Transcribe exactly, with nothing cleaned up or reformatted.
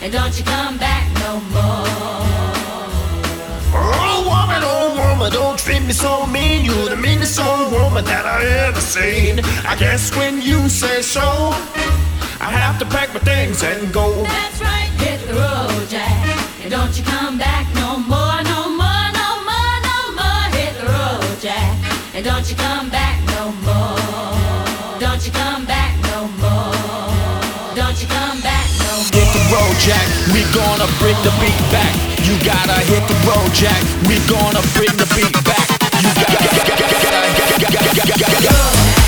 and don't you come back no more. Oh woman, oh woman, don't treat me so mean. You're the meanest old woman that I ever seen. I guess when you say so, I have to pack my things and go. That's right, hit the road, Jack, and don't you come back no more, no more, no more, no more. Hit the road, Jack, and don't you come back no more. Don't you come back no more. Don't you come back no more. Hit the road, Jack, we gonna bring the beat back. You gotta hit the road, Jack, we gonna bring the beat back. You gotta, gotta, gotta, gotta, gotta, gotta, gotta.